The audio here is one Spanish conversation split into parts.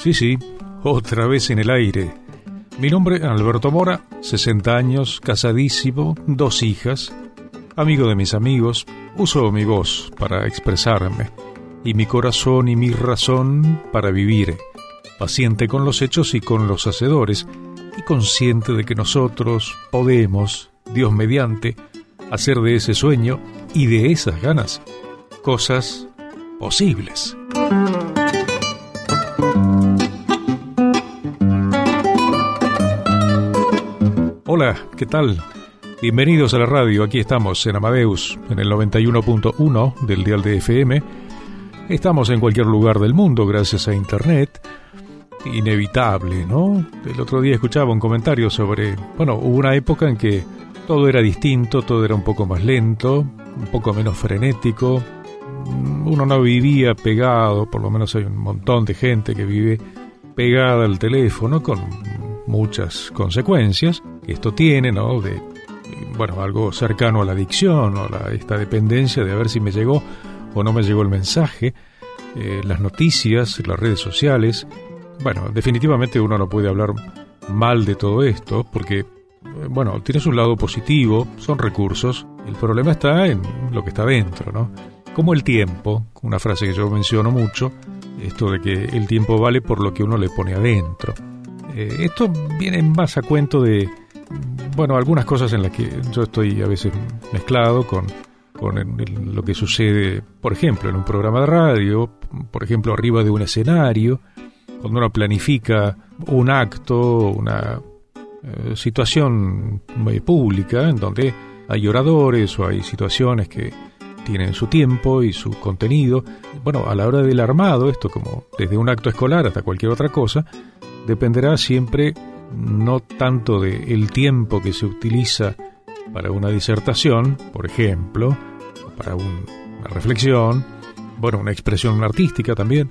Sí, otra vez en el aire. Mi nombre es Alberto Mora, 60 años, casadísimo, 2 hijas, amigo de mis amigos. Uso mi voz para expresarme y mi corazón y mi razón para vivir, paciente con los hechos y con los hacedores, y consciente de que nosotros podemos, Dios mediante, hacer de ese sueño y de esas ganas cosas posibles. Hola, ¿qué tal? Bienvenidos a la radio, aquí estamos en Amadeus, en el 91.1 del dial de FM. Estamos en cualquier lugar del mundo gracias a Internet. Inevitable, ¿no? El otro día escuchaba un comentario sobre, hubo una época en que todo era distinto, todo era un poco más lento, un poco menos frenético. Uno no vivía pegado, por lo menos hay un montón de gente que vive pegada al teléfono con muchas consecuencias que esto tiene, ¿no? De, algo cercano a la adicción o esta dependencia de a ver si me llegó o no me llegó el mensaje, las noticias, las redes sociales. Definitivamente uno no puede hablar mal de todo esto porque, tiene su lado positivo, son recursos. El problema está en lo que está dentro, ¿no? Como el tiempo, una frase que yo menciono mucho, esto de que el tiempo vale por lo que uno le pone adentro. Esto viene más a cuento de, algunas cosas en las que yo estoy a veces mezclado con lo que sucede, por ejemplo, en un programa de radio, por ejemplo, arriba de un escenario, cuando uno planifica un acto, una situación pública en donde hay oradores o hay situaciones que tienen su tiempo y su contenido. A la hora del armado, esto como desde un acto escolar hasta cualquier otra cosa, dependerá siempre no tanto del tiempo que se utiliza para una disertación, por ejemplo, para una reflexión, una expresión artística también,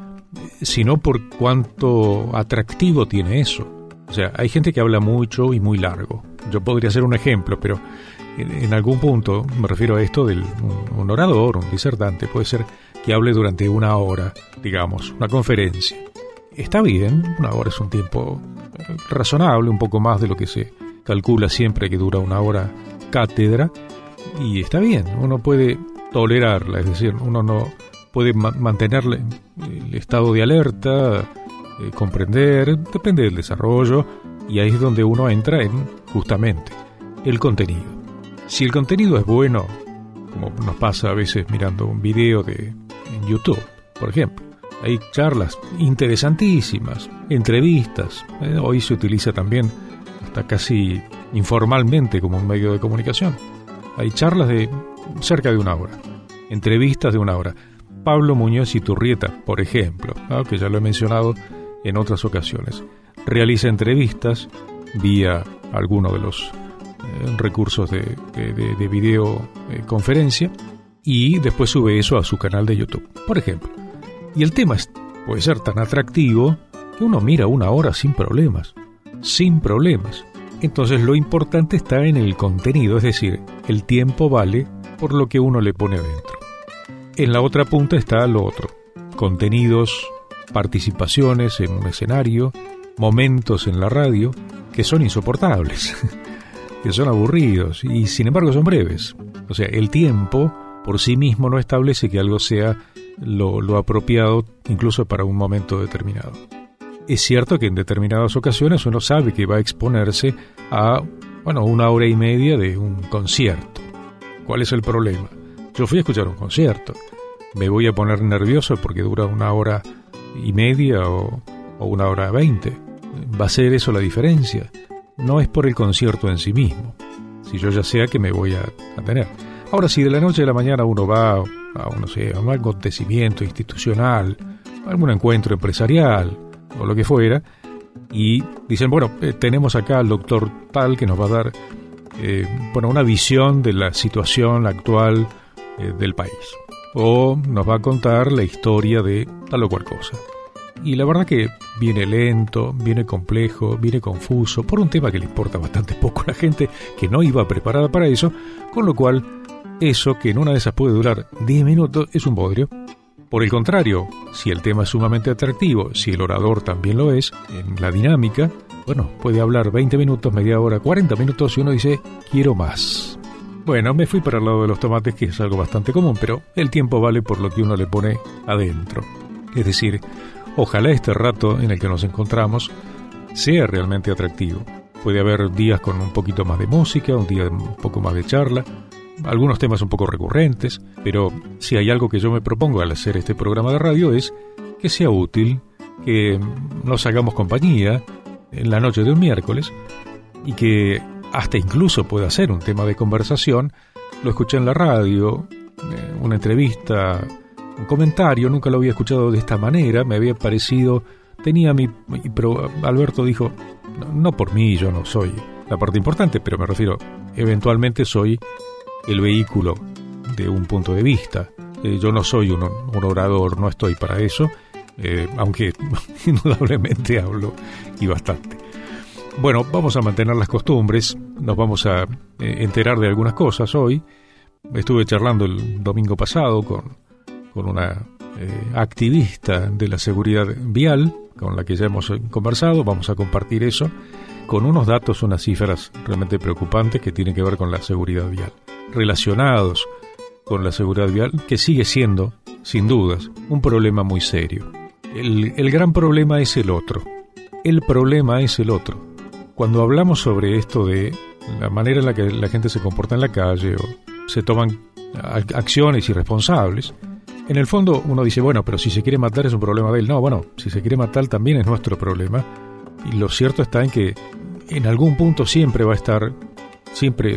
sino por cuánto atractivo tiene eso. O sea, hay gente que habla mucho y muy largo. Yo podría ser un ejemplo, pero en algún punto me refiero a esto del un orador, un disertante, puede ser que hable durante 1 hora, digamos, una conferencia. Está bien, 1 hora es un tiempo razonable, un poco más de lo que se calcula siempre que dura 1 hora cátedra, y está bien, uno puede tolerarla, es decir, uno no puede mantener el estado de alerta, comprender, depende del desarrollo, y ahí es donde uno entra en, justamente, el contenido. Si el contenido es bueno, como nos pasa a veces mirando un video en YouTube, por ejemplo, hay charlas interesantísimas, entrevistas, hoy se utiliza también hasta casi informalmente como un medio de comunicación. Hay charlas de cerca de 1 hora, entrevistas de 1 hora. Pablo Muñoz Iturrieta, por ejemplo, que ya lo he mencionado en otras ocasiones, realiza entrevistas vía alguno de los recursos de videoconferencia y después sube eso a su canal de YouTube, por ejemplo. Y el tema puede ser tan atractivo que uno mira 1 hora sin problemas. Entonces lo importante está en el contenido, es decir, el tiempo vale por lo que uno le pone adentro. En la otra punta está lo otro, contenidos, participaciones en un escenario, momentos en la radio que son insoportables, que son aburridos y sin embargo son breves. O sea, el tiempo por sí mismo no establece que algo sea lo apropiado incluso para un momento determinado. Es cierto que en determinadas ocasiones uno sabe que va a exponerse a 1 hora y media de un concierto. ¿Cuál es el problema? Yo fui a escuchar un concierto. ¿Me voy a poner nervioso porque dura 1 hora y media o 1 hora 20? ¿Va a ser eso la diferencia? No es por el concierto en sí mismo, si yo ya sé a qué me voy a tener. Ahora, si de la noche a la mañana uno va a un acontecimiento institucional, algún encuentro empresarial o lo que fuera, y dicen, tenemos acá al doctor tal que nos va a dar una visión de la situación actual del país, o nos va a contar la historia de tal o cual cosa. Y la verdad que viene lento, viene complejo, viene confuso, por un tema que le importa bastante poco a la gente que no iba preparada para eso, con lo cual eso que en una de esas puede durar 10 minutos es un bodrio. Por el contrario, si el tema es sumamente atractivo, si el orador también lo es, en la dinámica, bueno, puede hablar 20 minutos, media hora, 40 minutos y uno dice, quiero más. Bueno, me fui para el lado de los tomates, que es algo bastante común, pero el tiempo vale por lo que uno le pone adentro. Es decir, ojalá este rato en el que nos encontramos sea realmente atractivo. Puede haber días con un poquito más de música, un día un poco más de charla, algunos temas un poco recurrentes, pero si hay algo que yo me propongo al hacer este programa de radio es que sea útil, que nos hagamos compañía en la noche de un miércoles y que hasta incluso pueda ser un tema de conversación. Lo escuché en la radio, una entrevista, un comentario, nunca lo había escuchado de esta manera, me había parecido, pero Alberto dijo, no por mí, yo no soy la parte importante, pero me refiero, eventualmente soy el vehículo de un punto de vista. Yo no soy un orador, no estoy para eso, aunque indudablemente hablo y bastante. Bueno, vamos a mantener las costumbres, nos vamos a enterar de algunas cosas hoy. Estuve charlando el domingo pasado con una activista de la seguridad vial, con la que ya hemos conversado. Vamos a compartir eso con unos datos, unas cifras realmente preocupantes que tienen que ver con la seguridad vial, relacionados con la seguridad vial, que sigue siendo, sin dudas, un problema muy serio. El gran problema es el otro. El problema es el otro. Cuando hablamos sobre esto de la manera en la que la gente se comporta en la calle o se toman acciones irresponsables, en el fondo uno dice, bueno, pero si se quiere matar es un problema de él. No, bueno, si se quiere matar también es nuestro problema. Y lo cierto está en que en algún punto siempre va a estar, siempre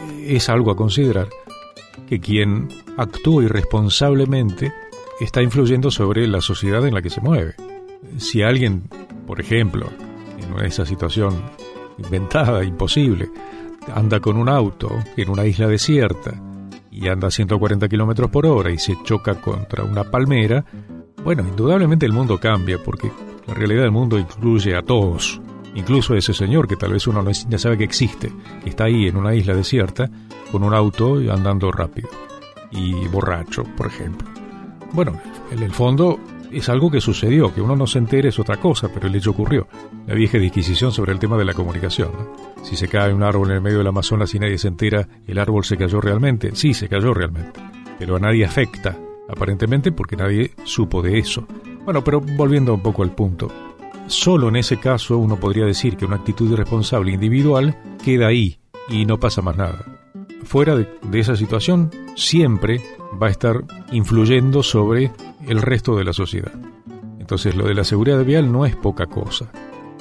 es algo a considerar, que quien actúa irresponsablemente está influyendo sobre la sociedad en la que se mueve. Si alguien, por ejemplo, en esa situación inventada, imposible, anda con un auto en una isla desierta y anda a 140 kilómetros por hora y se choca contra una palmera, bueno, indudablemente el mundo cambia, porque la realidad del mundo incluye a todos, incluso a ese señor que tal vez uno no ya sabe que existe, que está ahí en una isla desierta con un auto y andando rápido y borracho, por ejemplo. Bueno, en el fondo es algo que sucedió, que uno no se entere es otra cosa, pero el hecho ocurrió. La vieja disquisición sobre el tema de la comunicación, ¿no? Si se cae un árbol en el medio del Amazonas y nadie se entera, ¿el árbol se cayó realmente? Sí, se cayó realmente, pero a nadie afecta, aparentemente porque nadie supo de eso. Bueno, pero volviendo un poco al punto, solo en ese caso uno podría decir que una actitud irresponsable individual queda ahí y no pasa más nada. Fuera de esa situación, siempre va a estar influyendo sobre el resto de la sociedad. Entonces, lo de la seguridad vial no es poca cosa.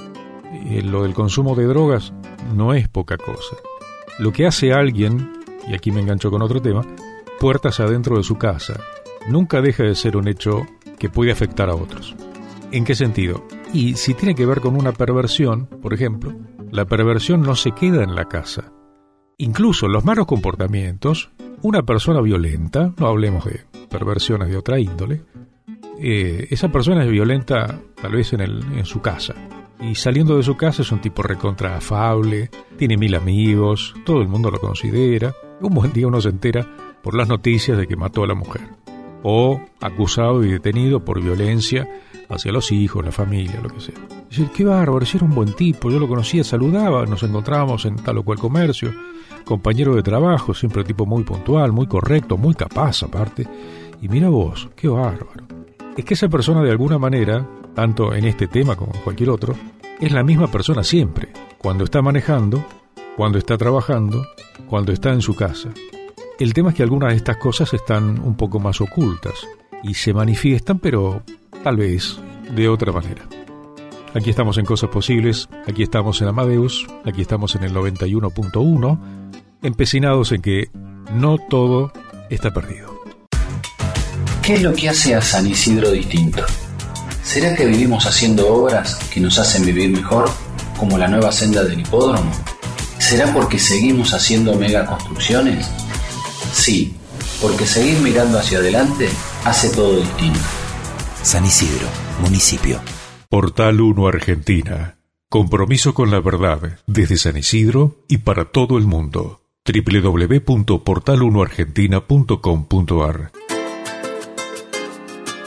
Lo del consumo de drogas no es poca cosa. Lo que hace alguien, y aquí me engancho con otro tema, puertas adentro de su casa, nunca deja de ser un hecho que puede afectar a otros. ¿En qué sentido? Y si tiene que ver con una perversión, por ejemplo, la perversión no se queda en la casa. Incluso los malos comportamientos, una persona violenta, no hablemos de perversiones de otra índole, esa persona es violenta tal vez en su casa, y saliendo de su casa es un tipo recontra afable, tiene 1000 amigos, todo el mundo lo considera. Un buen día uno se entera por las noticias de que mató a la mujer, o acusado y detenido por violencia hacia los hijos, la familia, lo que sea. Dice, qué bárbaro, si era un buen tipo, yo lo conocía, saludaba, nos encontrábamos en tal o cual comercio, compañero de trabajo, siempre tipo muy puntual, muy correcto, muy capaz aparte. Y mira vos, qué bárbaro. Es que esa persona de alguna manera, tanto en este tema como en cualquier otro, es la misma persona siempre, cuando está manejando, cuando está trabajando, cuando está en su casa. El tema es que algunas de estas cosas están un poco más ocultas y se manifiestan, pero tal vez de otra manera. Aquí estamos en Cosas Posibles, aquí estamos en Amadeus, aquí estamos en el 91.1, empecinados en que no todo está perdido. ¿Qué es lo que hace a San Isidro distinto? ¿Será que vivimos haciendo obras que nos hacen vivir mejor, como la nueva senda del hipódromo? ¿Será porque seguimos haciendo megaconstrucciones? Sí, porque seguir mirando hacia adelante hace todo distinto. San Isidro, municipio. Portal 1 Argentina. Compromiso con la verdad desde San Isidro y para todo el mundo. www.portal1argentina.com.ar.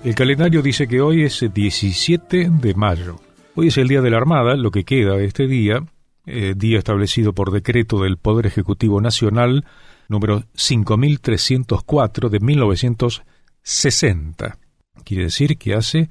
El calendario dice que hoy es 17 de mayo. Hoy es el Día de la Armada, lo que queda de este día, día establecido por decreto del Poder Ejecutivo Nacional número 5304 de 1960. Quiere decir que hace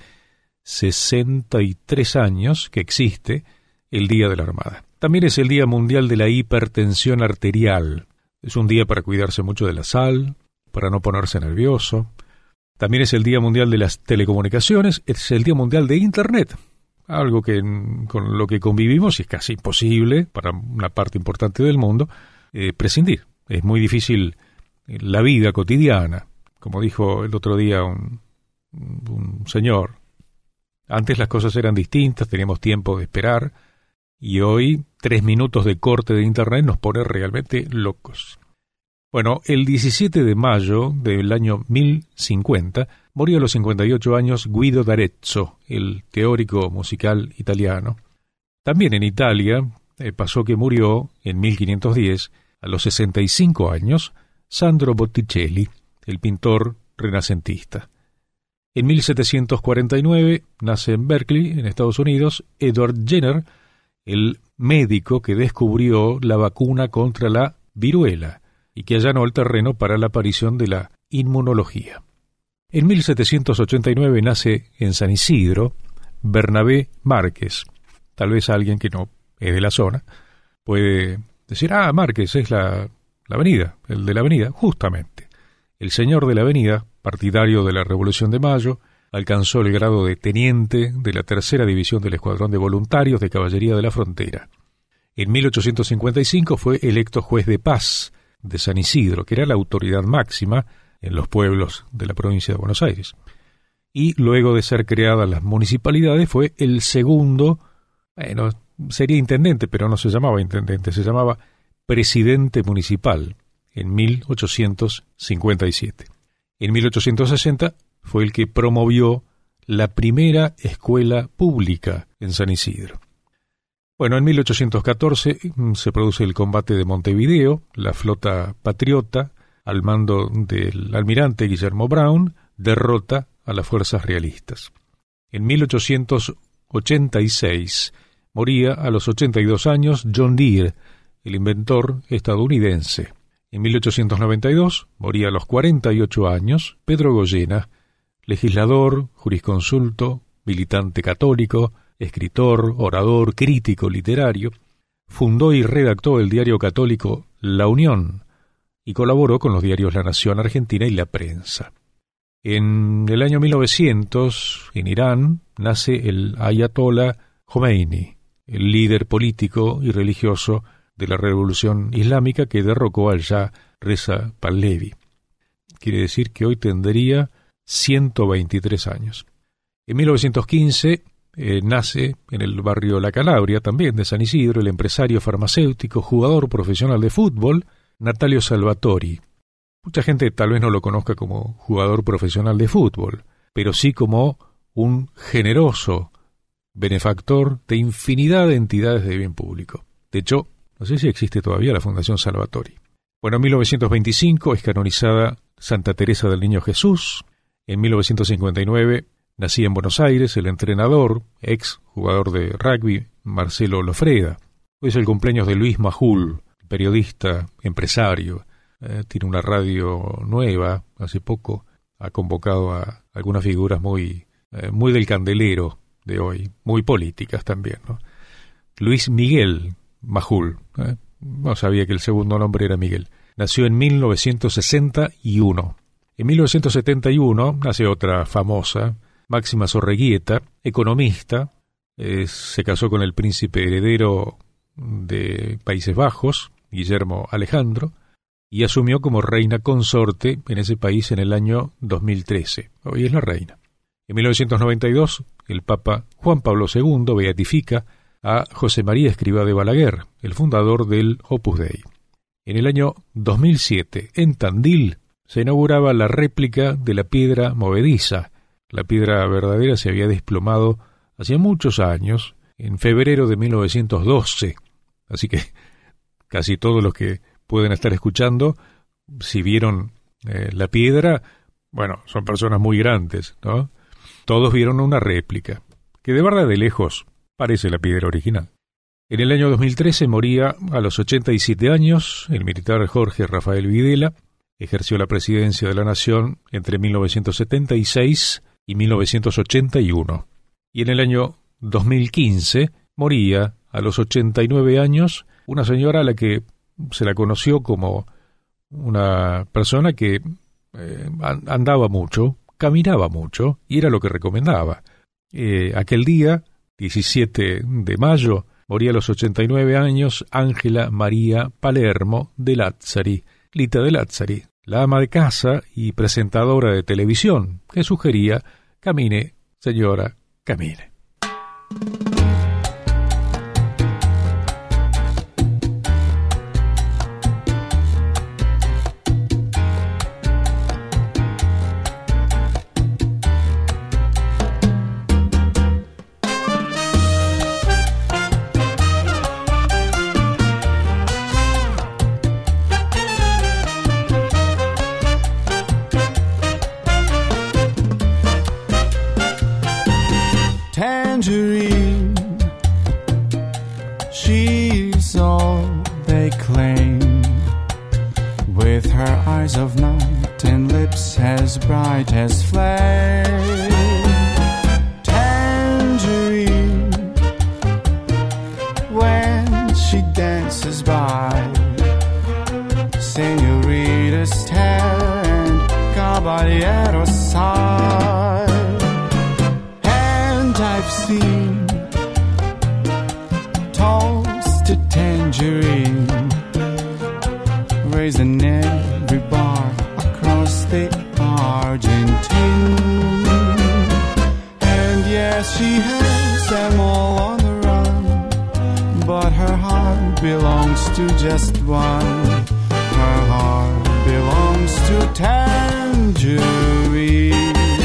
63 años que existe el Día de la Armada. También es el Día Mundial de la Hipertensión Arterial. Es un día para cuidarse mucho de la sal, para no ponerse nervioso. También es el Día Mundial de las Telecomunicaciones, es el Día Mundial de Internet, algo que con lo que convivimos y es casi imposible para una parte importante del mundo prescindir. Es muy difícil la vida cotidiana, como dijo el otro día un señor. Antes las cosas eran distintas, teníamos tiempo de esperar, y hoy 3 minutos de corte de Internet nos pone realmente locos. Bueno, el 17 de mayo del año 1050 murió a los 58 años Guido d'Arezzo, el teórico musical italiano. También en Italia pasó que murió en 1510, a los 65 años, Sandro Botticelli, el pintor renacentista. En 1749 nace en Berkeley, en Estados Unidos, Edward Jenner, el médico que descubrió la vacuna contra la viruela y que allanó el terreno para la aparición de la inmunología. En 1789 nace en San Isidro Bernabé Márquez. Tal vez alguien que no es de la zona puede decir, Márquez es la avenida, el de la avenida. Justamente, el señor de la avenida, partidario de la Revolución de Mayo, alcanzó el grado de teniente de la tercera división del Escuadrón de Voluntarios de Caballería de la Frontera. En 1855 fue electo juez de paz de San Isidro, que era la autoridad máxima en los pueblos de la provincia de Buenos Aires. Y luego de ser creadas las municipalidades fue el segundo, sería intendente, pero no se llamaba intendente, se llamaba presidente municipal en 1857. En 1860 fue el que promovió la primera escuela pública en San Isidro. Bueno, en 1814 se produce el combate de Montevideo. La flota patriota, al mando del almirante Guillermo Brown, derrota a las fuerzas realistas. En 1886 moría a los 82 años John Deere, el inventor estadounidense. En 1892 moría a los 48 años Pedro Goyena, legislador, jurisconsulto, militante católico, escritor, orador, crítico literario. Fundó y redactó el diario católico La Unión y colaboró con los diarios La Nación Argentina y La Prensa. En el año 1900, en Irán, nace el Ayatollah Khomeini, el líder político y religioso de la Revolución Islámica que derrocó al Shah Reza Pahlavi. Quiere decir que hoy tendría 123 años. En 1915 nace en el barrio La Calabria, también de San Isidro, el empresario farmacéutico, jugador profesional de fútbol, Natalio Salvatori. Mucha gente tal vez no lo conozca como jugador profesional de fútbol, pero sí como un generoso benefactor de infinidad de entidades de bien público. De hecho, no sé si existe todavía la Fundación Salvatori. Bueno, en 1925 es canonizada Santa Teresa del Niño Jesús. En 1959 nacía en Buenos Aires el entrenador, ex jugador de rugby, Marcelo Lofreda. Hoy es el cumpleaños de Luis Majul, periodista, empresario. Tiene una radio nueva, hace poco ha convocado a algunas figuras muy del candelero de hoy, muy políticas también, ¿no? Luis Miguel Majul, no sabía que el segundo nombre era Miguel. Nació en 1961. En 1971 nace otra famosa, Máxima Zorreguieta, economista. Se casó con el príncipe heredero de Países Bajos, Guillermo Alejandro, y asumió como reina consorte en ese país en el año 2013. Hoy es la reina. En 1992, el Papa Juan Pablo II beatifica a José María Escrivá de Balaguer, el fundador del Opus Dei. En el año 2007, en Tandil, se inauguraba la réplica de la piedra movediza. La piedra verdadera se había desplomado hacía muchos años, en febrero de 1912. Así que casi todos los que pueden estar escuchando, si vieron la piedra, bueno, son personas muy grandes, ¿no? todos vieron una réplica, que de verdad de lejos parece la piedra original. En el año 2013 moría a los 87 años el militar Jorge Rafael Videla. Ejerció la presidencia de la Nación entre 1976 y 1981. Y en el año 2015 moría a los 89 años una señora a la que se la conoció como una persona que andaba mucho, caminaba mucho y era lo que recomendaba. Aquel día, 17 de mayo, moría a los 89 años Ángela María Palermo de Lazzari, Lita de Lazzari, la ama de casa y presentadora de televisión, que sugería: camine, señora, camine. Tangerine, she's all they claim, with her eyes of night and lips as bright as flame. Tangerine, when she dances by, señoritas stare and caballeros sigh. I've seen toasted tangerine raising every bar across the Argentine. And yes, she has them all on the run, but her heart belongs to just one. Her heart belongs to Tangerine.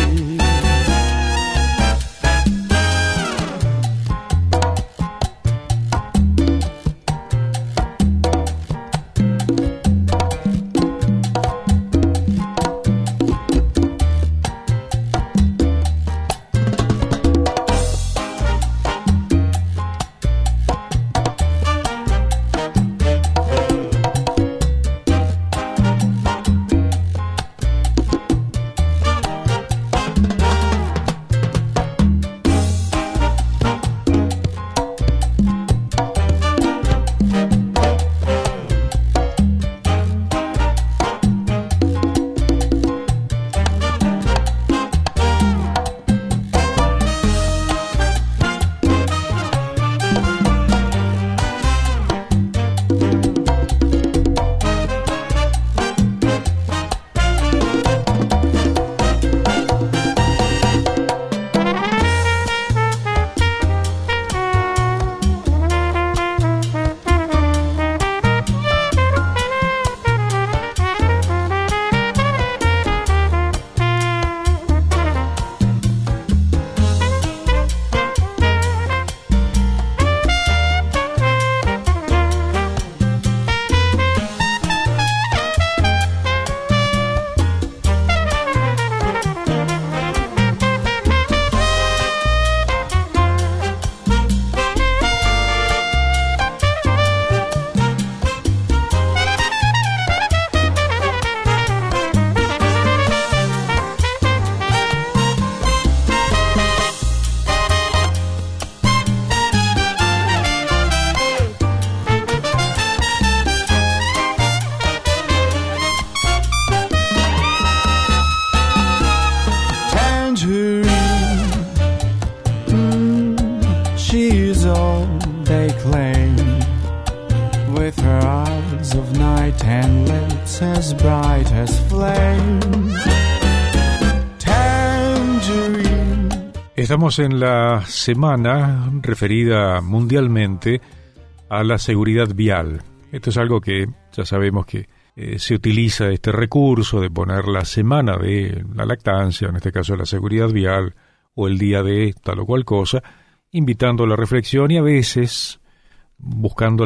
Estamos en la semana referida mundialmente a la seguridad vial. Esto es algo que ya sabemos que se utiliza este recurso de poner la semana de la lactancia, en este caso la seguridad vial, o el día de tal o cual cosa, invitando a la reflexión y a veces buscando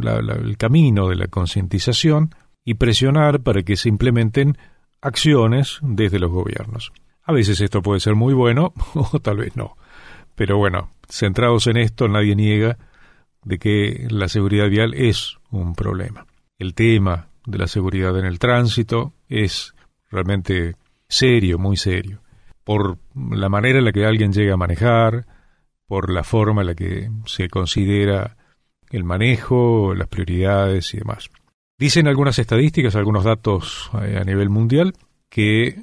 el camino de la concientización y presionar para que se implementen acciones desde los gobiernos. A veces esto puede ser muy bueno o tal vez no. Pero bueno, centrados en esto, nadie niega de que la seguridad vial es un problema. El tema de la seguridad en el tránsito es realmente serio, muy serio, por la manera en la que alguien llega a manejar, por la forma en la que se considera el manejo, las prioridades y demás. Dicen algunas estadísticas, algunos datos a nivel mundial, que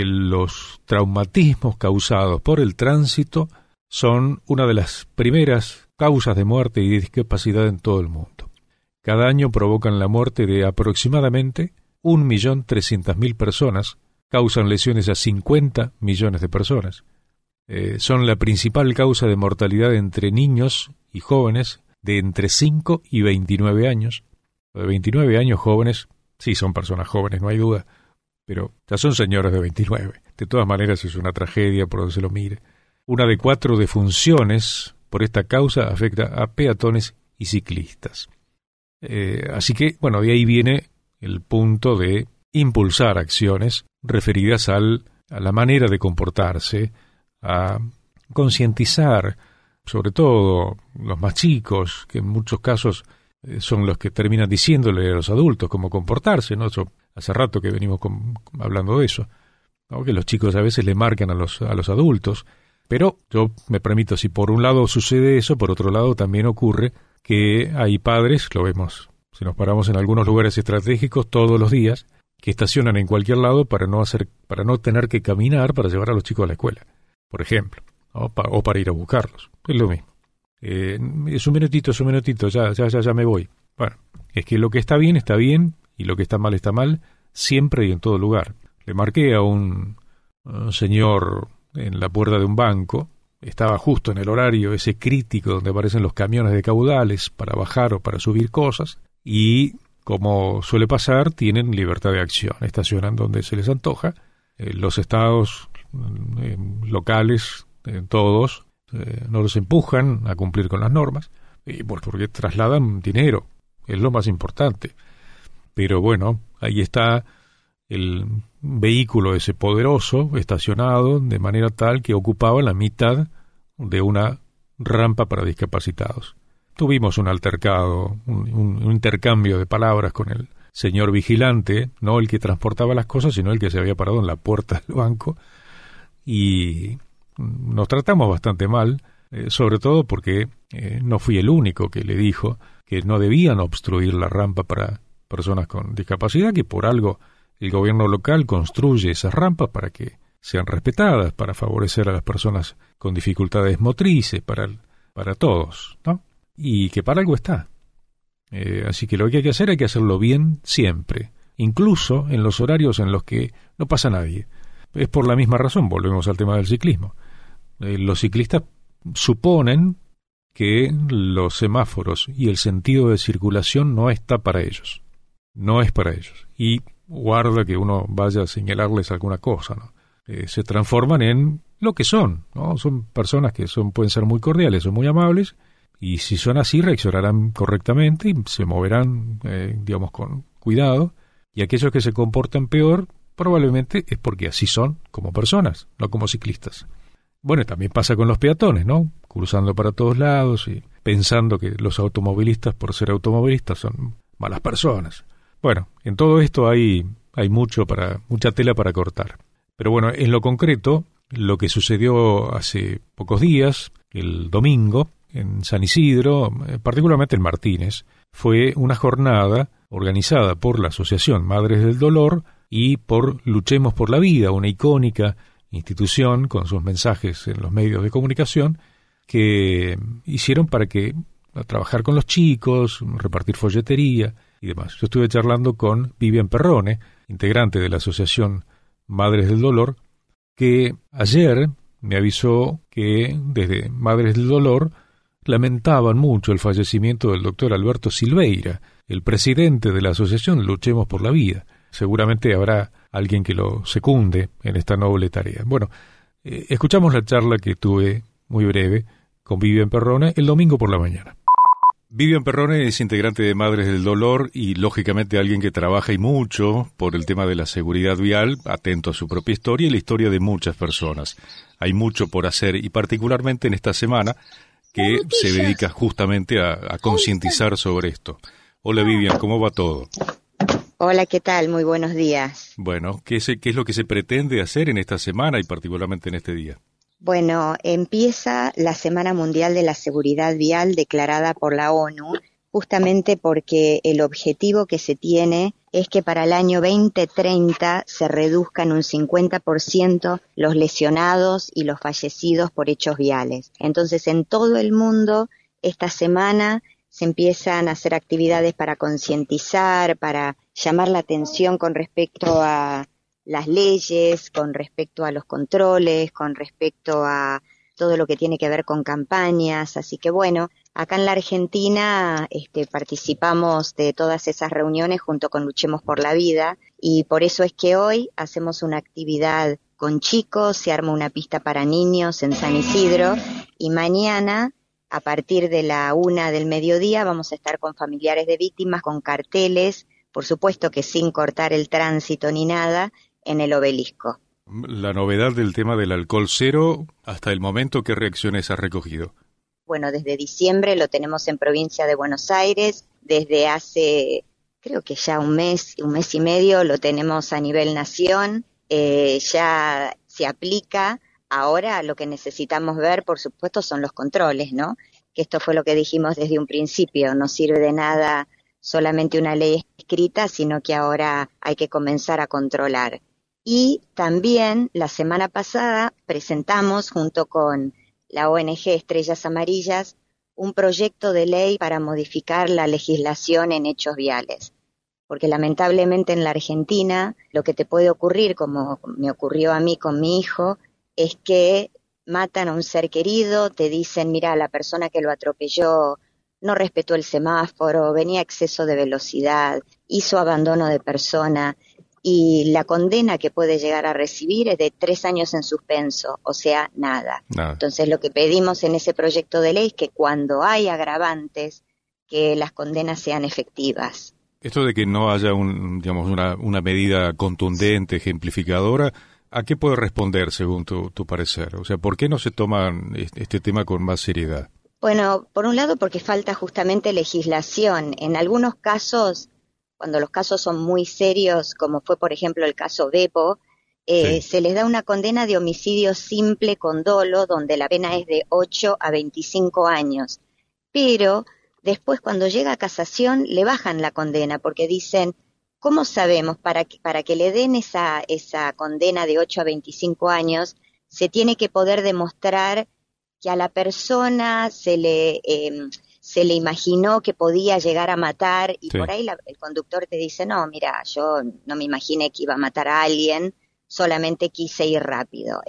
los traumatismos causados por el tránsito son una de las primeras causas de muerte y discapacidad en todo el mundo. Cada año provocan la muerte de aproximadamente 1.300.000 personas, causan lesiones a 50 millones de personas. Son la principal causa de mortalidad entre niños y jóvenes de entre 5 y 29 años. De 29 años jóvenes, sí son personas jóvenes, no hay duda, pero ya son señores de 29. De todas maneras es una tragedia por donde se lo mire. 1 de 4 defunciones por esta causa afecta a peatones y ciclistas. Así que, bueno, de ahí viene el punto de impulsar acciones referidas a la manera de comportarse, a concientizar, sobre todo los más chicos, que en muchos casos son los que terminan diciéndole a los adultos cómo comportarse, ¿no? Eso, hace rato que venimos hablando de eso, ¿no? Que los chicos a veces le marcan a los adultos, pero yo me permito, si por un lado sucede eso, por otro lado también ocurre que hay padres, lo vemos, si nos paramos en algunos lugares estratégicos todos los días, que estacionan en cualquier lado para no tener que caminar para llevar a los chicos a la escuela, por ejemplo, ¿no? O para ir a buscarlos. Es lo mismo. Es un minutito, ya me voy. Bueno, es que lo que está bien y lo que está mal siempre y en todo lugar. Le marqué a un señor en la puerta de un banco, estaba justo en el horario ese crítico donde aparecen los camiones de caudales para bajar o para subir cosas, y como suele pasar, tienen libertad de acción, estacionan donde se les antoja. Los estados locales, todos, no los empujan a cumplir con las normas, y pues porque trasladan dinero, es lo más importante. Pero bueno, ahí está el vehículo ese poderoso, estacionado de manera tal que ocupaba la mitad de una rampa para discapacitados. Tuvimos un altercado, un intercambio de palabras con el señor vigilante, no el que transportaba las cosas, sino el que se había parado en la puerta del banco, y nos tratamos bastante mal, sobre todo porque no fui el único que le dijo que no debían obstruir la rampa para personas con discapacidad, que por algo el gobierno local construye esas rampas para que sean respetadas, para favorecer a las personas con dificultades motrices, para todos, ¿no? Y que para algo está. Así que lo que hay que hacer, hay que hacerlo bien siempre, incluso en los horarios en los que no pasa nadie. Es por la misma razón, volvemos al tema del ciclismo. Los ciclistas suponen que los semáforos y el sentido de circulación no está para ellos. No es para ellos. Y guarda que uno vaya a señalarles alguna cosa, ¿no? Se transforman en lo que son, ¿no? Son personas que pueden ser muy cordiales o muy amables, y si son así reaccionarán correctamente y se moverán, digamos, con cuidado, y aquellos que se comportan peor probablemente es porque así son como personas, no como ciclistas. Bueno, también pasa con los peatones, ¿no? Cruzando para todos lados y pensando que los automovilistas, por ser automovilistas, son malas personas. Bueno, en todo esto hay mucha tela para cortar. Pero bueno, en lo concreto, lo que sucedió hace pocos días, el domingo, en San Isidro, particularmente en Martínez, fue una jornada organizada por la Asociación Madres del Dolor y por Luchemos por la Vida, una icónica institución con sus mensajes en los medios de comunicación, que hicieron para trabajar con los chicos, repartir folletería y demás. Yo estuve charlando con Vivian Perrone, integrante de la Asociación Madres del Dolor, que ayer me avisó que desde Madres del Dolor lamentaban mucho el fallecimiento del doctor Alberto Silveira, el presidente de la asociación Luchemos por la Vida. Seguramente habrá alguien que lo secunde en esta noble tarea. Bueno, escuchamos la charla que tuve, muy breve, con Vivian Perrone el domingo por la mañana. Vivian Perrone es integrante de Madres del Dolor y, lógicamente, alguien que trabaja y mucho por el tema de la seguridad vial, atento a su propia historia y la historia de muchas personas. Hay mucho por hacer y particularmente en esta semana que se dedica justamente a concientizar sobre esto. Hola Vivian, ¿cómo va todo? Hola, ¿qué tal? Muy buenos días. Bueno, ¿qué es lo que se pretende hacer en esta semana y particularmente en este día? Bueno, empieza la Semana Mundial de la Seguridad Vial declarada por la ONU, justamente porque el objetivo que se tiene es que para el año 2030 se reduzcan un 50% los lesionados y los fallecidos por hechos viales. Entonces, en todo el mundo, esta semana se empiezan a hacer actividades para concientizar, para llamar la atención con respecto a las leyes, con respecto a los controles, con respecto a todo lo que tiene que ver con campañas. Así que bueno, acá en la Argentina participamos de todas esas reuniones junto con Luchemos por la Vida y por eso es que hoy hacemos una actividad con chicos, se arma una pista para niños en San Isidro y mañana a partir de la 1 del mediodía vamos a estar con familiares de víctimas, con carteles, por supuesto que sin cortar el tránsito ni nada, en el obelisco. La novedad del tema del alcohol cero, hasta el momento, ¿qué reacciones ha recogido? Bueno, desde diciembre lo tenemos en provincia de Buenos Aires, desde hace creo que ya un mes y medio lo tenemos a nivel nación, ya se aplica. Ahora lo que necesitamos ver, por supuesto, son los controles, ¿no? Que esto fue lo que dijimos desde un principio, no sirve de nada solamente una ley escrita, sino que ahora hay que comenzar a controlar. Y también la semana pasada presentamos junto con la ONG Estrellas Amarillas un proyecto de ley para modificar la legislación en hechos viales. Porque lamentablemente en la Argentina lo que te puede ocurrir, como me ocurrió a mí con mi hijo, es que matan a un ser querido, te dicen, mira, la persona que lo atropelló no respetó el semáforo, venía a exceso de velocidad, hizo abandono de persona. Y la condena que puede llegar a recibir es de 3 años en suspenso, o sea, nada. Entonces, lo que pedimos en ese proyecto de ley es que cuando hay agravantes, que las condenas sean efectivas. Esto de que no haya una medida contundente, ejemplificadora, ¿a qué puede responder según tu parecer? O sea, ¿por qué no se toma este tema con más seriedad? Bueno, por un lado porque falta justamente legislación. En algunos casos, cuando los casos son muy serios, como fue por ejemplo el caso Beppo, sí, se les da una condena de homicidio simple con dolo, donde la pena es de 8 a 25 años. Pero después cuando llega a casación le bajan la condena porque dicen, ¿cómo sabemos? Para que le den esa condena de 8 a 25 años, se tiene que poder demostrar que a la persona se le imaginó que podía llegar a matar y sí, por ahí el conductor te dice, no, mira, yo no me imaginé que iba a matar a alguien, solamente quise ir rápido.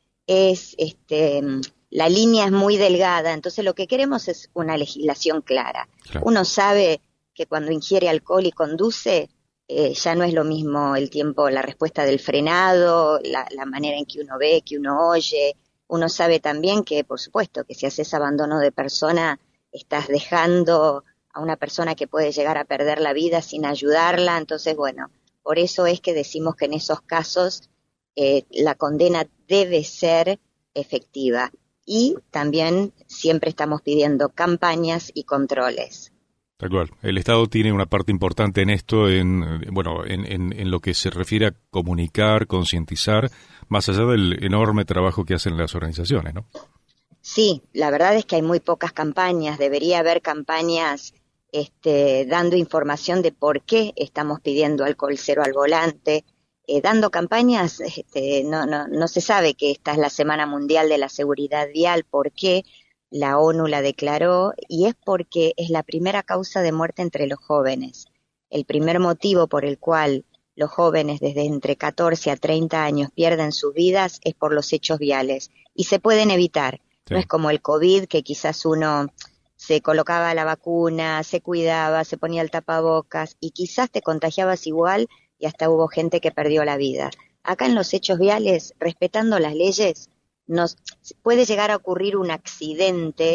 La línea es muy delgada, entonces lo que queremos es una legislación clara. Claro. Uno sabe que cuando ingiere alcohol y conduce, ya no es lo mismo el tiempo, la respuesta del frenado, la manera en que uno ve, que uno oye. Uno sabe también que, por supuesto, que si haces abandono de persona, estás dejando a una persona que puede llegar a perder la vida sin ayudarla. Entonces, bueno, por eso es que decimos que en esos casos la condena debe ser efectiva. Y también siempre estamos pidiendo campañas y controles. Tal cual. El Estado tiene una parte importante en esto, en lo que se refiere a comunicar, concientizar, más allá del enorme trabajo que hacen las organizaciones, ¿no? Sí, la verdad es que hay muy pocas campañas. Debería haber campañas dando información de por qué estamos pidiendo alcohol cero al volante. Dando campañas, no se sabe que esta es la Semana Mundial de la Seguridad Vial, por qué la ONU la declaró, y es porque es la primera causa de muerte entre los jóvenes. El primer motivo por el cual los jóvenes desde entre 14 a 30 años pierden sus vidas es por los hechos viales, y se pueden evitar. Sí. No es como el COVID, que quizás uno se colocaba la vacuna, se cuidaba, se ponía el tapabocas, y quizás te contagiabas igual, y hasta hubo gente que perdió la vida. Acá en los hechos viales, respetando las leyes, puede llegar a ocurrir un accidente,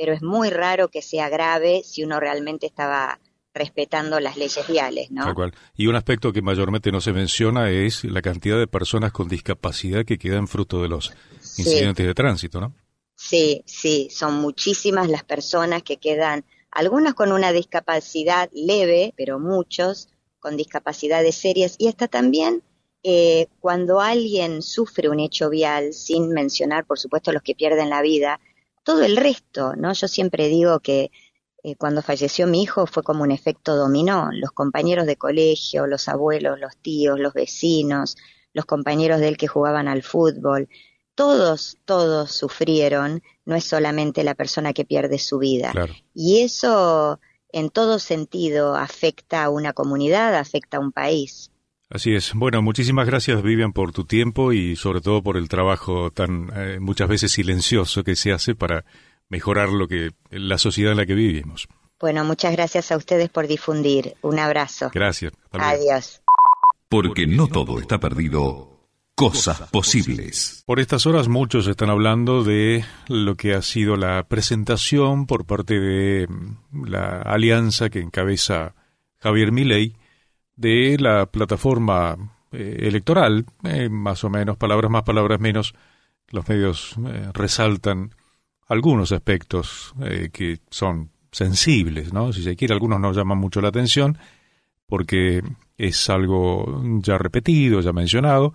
pero es muy raro que sea grave si uno realmente estaba respetando las leyes viales, ¿no? Tal cual. Y un aspecto que mayormente no se menciona es la cantidad de personas con discapacidad que quedan fruto de los incidentes de tránsito, ¿no? Sí, son muchísimas las personas que quedan, algunas con una discapacidad leve, pero muchos con discapacidades serias, y hasta también cuando alguien sufre un hecho vial, sin mencionar, por supuesto, los que pierden la vida, todo el resto, ¿no? Yo siempre digo que cuando falleció mi hijo fue como un efecto dominó. Los compañeros de colegio, los abuelos, los tíos, los vecinos, los compañeros de él que jugaban al fútbol, todos sufrieron, no es solamente la persona que pierde su vida. Claro. Y eso en todo sentido afecta a una comunidad, afecta a un país. Así es. Bueno, muchísimas gracias, Vivian, por tu tiempo y sobre todo por el trabajo tan muchas veces silencioso que se hace para mejorar la sociedad en la que vivimos. Bueno, muchas gracias a ustedes por difundir. Un abrazo. Gracias. Adiós. Porque no todo está perdido. Cosas posibles. Por estas horas muchos están hablando de lo que ha sido la presentación por parte de la alianza que encabeza Javier Milei de la plataforma electoral, más o menos, palabras más, palabras menos. Los medios resaltan algunos aspectos que son sensibles, ¿no? Si se quiere, algunos nos llaman mucho la atención porque es algo ya repetido, ya mencionado,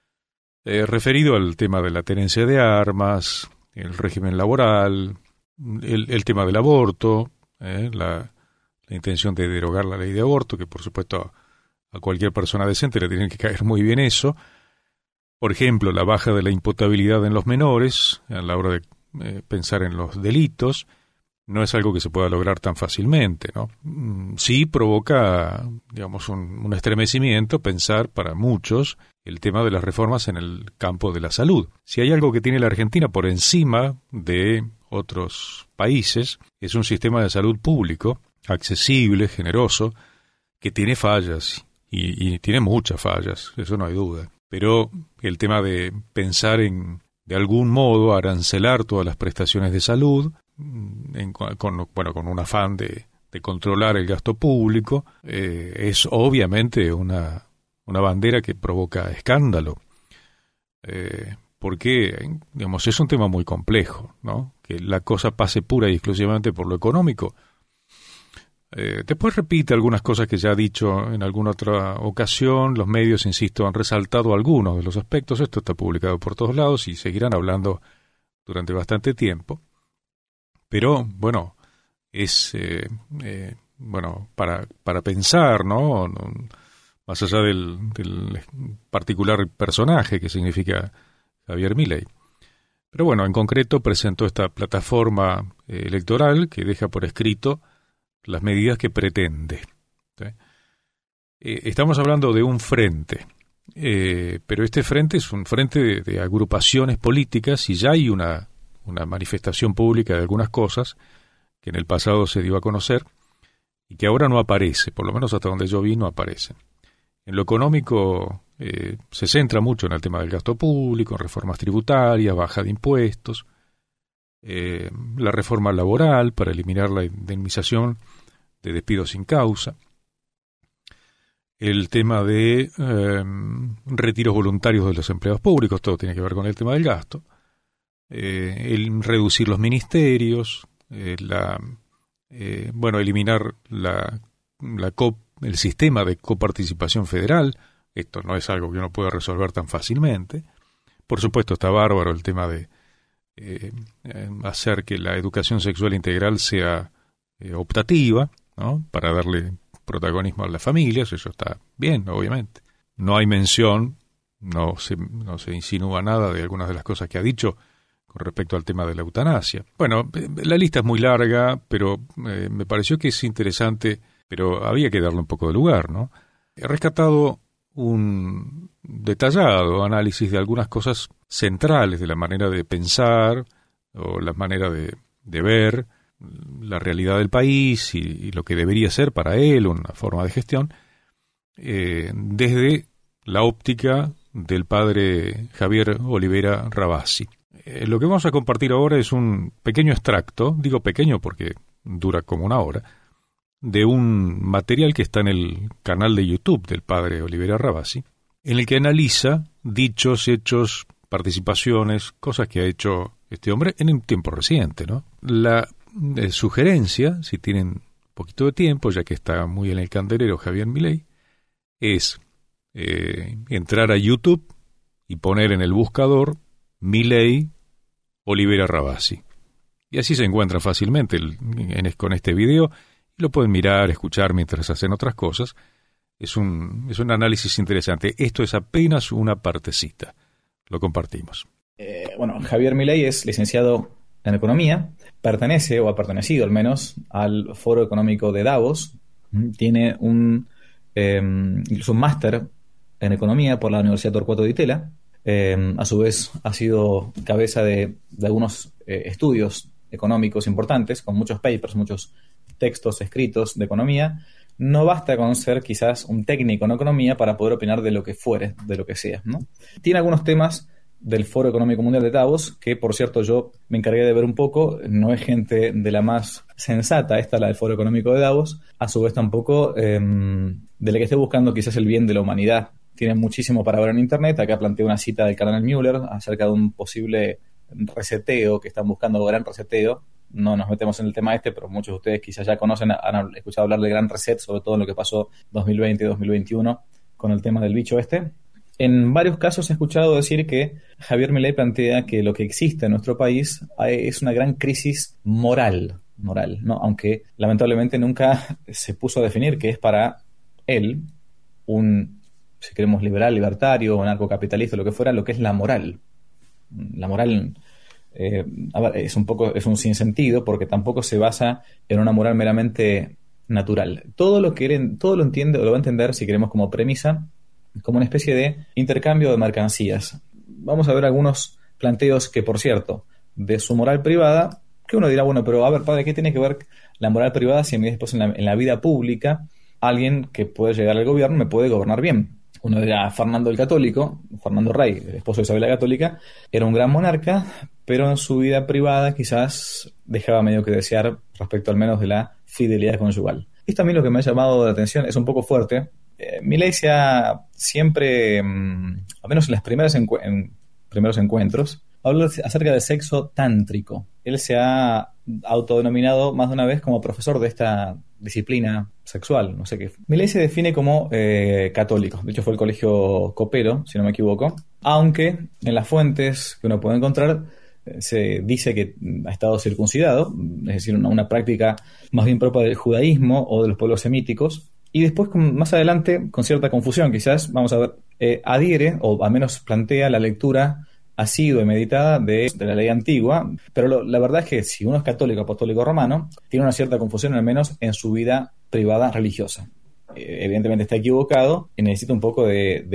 referido al tema de la tenencia de armas, el régimen laboral, el tema del aborto, la intención de derogar la ley de aborto, que por supuesto a cualquier persona decente le tiene que caer muy bien eso. Por ejemplo, la baja de la imputabilidad en los menores a la hora de pensar en los delitos. No es algo que se pueda lograr tan fácilmente, ¿no? Sí provoca, digamos, un estremecimiento pensar para muchos el tema de las reformas en el campo de la salud. Si hay algo que tiene la Argentina por encima de otros países, es un sistema de salud público, accesible, generoso, que tiene fallas, y tiene muchas fallas, eso no hay duda. Pero el tema de pensar en, de algún modo, arancelar todas las prestaciones de salud, con un afán de controlar el gasto público, es obviamente una bandera que provoca escándalo, porque, digamos, es un tema muy complejo, ¿no? Que la cosa pase pura y exclusivamente por lo económico. Después repite algunas cosas que ya ha dicho en alguna otra ocasión. Los medios, insisto, han resaltado algunos de los aspectos. Esto está publicado por todos lados y seguirán hablando durante bastante tiempo. Pero, bueno, es para pensar, ¿no? Más allá del particular personaje que significa Javier Milei. Pero bueno, en concreto presentó esta plataforma electoral que deja por escrito las medidas que pretende. ¿Sí? Estamos hablando de un frente, pero este frente es un frente de agrupaciones políticas y ya hay una manifestación pública de algunas cosas que en el pasado se dio a conocer y que ahora no aparece, por lo menos hasta donde yo vi no aparece. En lo económico se centra mucho en el tema del gasto público, reformas tributarias, baja de impuestos, la reforma laboral para eliminar la indemnización de despidos sin causa, el tema de retiros voluntarios de los empleados públicos, todo tiene que ver con el tema del gasto, el reducir los ministerios, eliminar el sistema de coparticipación federal. Esto no es algo que uno pueda resolver tan fácilmente. Por supuesto está bárbaro el tema de hacer que la educación sexual integral sea optativa, ¿no? Para darle protagonismo a las familias. Eso está bien, obviamente. No hay mención, no se insinúa nada de algunas de las cosas que ha dicho con respecto al tema de la eutanasia. Bueno, la lista es muy larga, pero me pareció que es interesante, pero había que darle un poco de lugar, ¿no? He rescatado un detallado análisis de algunas cosas centrales de la manera de pensar o la manera de ver la realidad del país y lo que debería ser para él una forma de gestión, desde la óptica del padre Javier Olivera Rabasi. Lo que vamos a compartir ahora es un pequeño extracto, digo pequeño porque dura como una hora, de un material que está en el canal de YouTube del padre Oliveira Ravasi, en el que analiza dichos, hechos, participaciones, cosas que ha hecho este hombre en un tiempo reciente, ¿no? La sugerencia, si tienen un poquito de tiempo, ya que está muy en el candelero Javier Milei, es entrar a YouTube y poner en el buscador Milei Oliveira Ravasi. Y así se encuentra fácilmente con este video, y lo pueden mirar, escuchar mientras hacen otras cosas. Es un análisis interesante. Esto es apenas una partecita. Lo compartimos. Javier Milei es licenciado en Economía, pertenece, o ha pertenecido al menos, al Foro Económico de Davos. Tiene incluso un máster en Economía por la Universidad Torcuato Di Tella. A su vez ha sido cabeza de algunos estudios económicos importantes, con muchos papers, muchos textos escritos de economía. No basta con ser quizás un técnico en economía para poder opinar de lo que fuere, de lo que sea, ¿no? Tiene algunos temas del Foro Económico Mundial de Davos, que por cierto yo me encargué de ver un poco. No es gente de la más sensata esta, la del Foro Económico de Davos. A su vez tampoco de la que esté buscando quizás el bien de la humanidad. Tiene muchísimo para ver en internet. Acá planteé una cita del cardenal Müller acerca de un posible reseteo que están buscando, gran reseteo. No nos metemos en el tema pero muchos de ustedes quizás ya conocen, han escuchado hablar del gran reset, sobre todo en lo que pasó 2020 y 2021 con el tema del bicho este. En varios casos he escuchado decir que Javier Milei plantea que lo que existe en nuestro país es una gran crisis moral, ¿no? Aunque lamentablemente nunca se puso a definir qué es para él si queremos liberal, libertario, anarcocapitalista, lo que fuera, lo que es la moral. La moral es un sinsentido, porque tampoco se basa en una moral meramente natural. Todo lo entiende, o lo va a entender, si queremos, como premisa, como una especie de intercambio de mercancías. Vamos a ver algunos planteos que, por cierto, de su moral privada, que uno dirá, bueno, pero a ver, padre, ¿qué tiene que ver la moral privada si después en la vida pública alguien que puede llegar al gobierno me puede gobernar bien? Uno dirá, Fernando el Católico, Fernando Rey, el esposo de Isabel la Católica, era un gran monarca, pero en su vida privada quizás dejaba medio que desear respecto al menos de la fidelidad conyugal. Esto a mí lo que me ha llamado la atención es un poco fuerte. Milei se ha siempre, al menos en los primeros encuentros, habló acerca del sexo tántrico. Él se ha autodenominado más de una vez como profesor de esta disciplina sexual, no sé qué. Milei se define como católico. De hecho fue el colegio Copero, si no me equivoco. Aunque en las fuentes que uno puede encontrar se dice que ha estado circuncidado, es decir, una práctica más bien propia del judaísmo o de los pueblos semíticos. Y después, más adelante, con cierta confusión quizás, vamos a ver, adhiere, o al menos plantea la lectura asidua y meditada de la ley antigua, pero la verdad es que si uno es católico, apostólico romano, tiene una cierta confusión al menos en su vida privada religiosa. Evidentemente está equivocado y necesita un poco de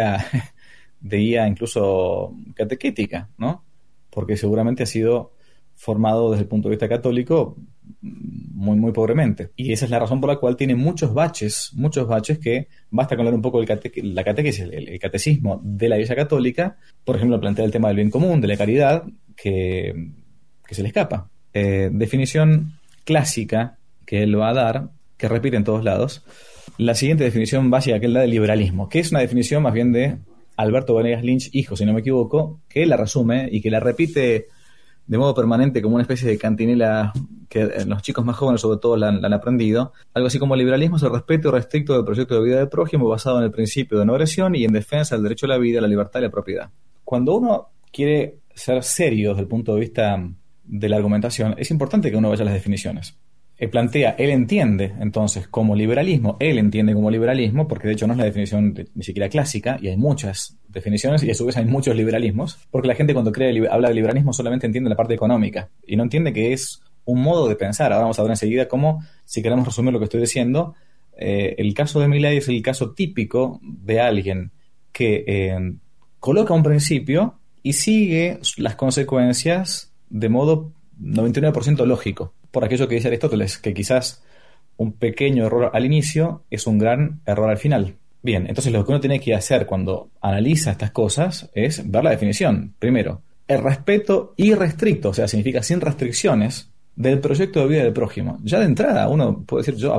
guía incluso catequética, ¿no? Porque seguramente ha sido formado desde el punto de vista católico muy, muy pobremente. Y esa es la razón por la cual tiene muchos baches que basta con leer un poco la catequesis, el catecismo de la Iglesia Católica. Por ejemplo, plantea el tema del bien común, de la caridad, que se le escapa. Definición clásica que él va a dar, que repite en todos lados, la siguiente definición básica, que es la del liberalismo, que es una definición más bien de Alberto Venegas Lynch, hijo, si no me equivoco, que él la resume y que la repite de modo permanente como una especie de cantinela que los chicos más jóvenes sobre todo la han aprendido. Algo así como: liberalismo es el respeto restricto del proyecto de vida del prójimo basado en el principio de no agresión y en defensa del derecho a la vida, la libertad y la propiedad. Cuando uno quiere ser serio desde el punto de vista de la argumentación, es importante que uno vaya a las definiciones. Él entiende entonces como liberalismo, porque de hecho no es la definición ni siquiera clásica, y hay muchas definiciones y a su vez hay muchos liberalismos, porque la gente cuando habla de liberalismo solamente entiende la parte económica y no entiende que es un modo de pensar. Ahora vamos a ver enseguida cómo, si queremos resumir lo que estoy diciendo, el caso de Milei es el caso típico de alguien que coloca un principio y sigue las consecuencias de modo 99% lógico. Por aquello que dice Aristóteles, que quizás un pequeño error al inicio es un gran error al final. Bien, entonces lo que uno tiene que hacer cuando analiza estas cosas es ver la definición. Primero, el respeto irrestricto, o sea, significa sin restricciones, del proyecto de vida del prójimo. Ya de entrada uno puede decir, yo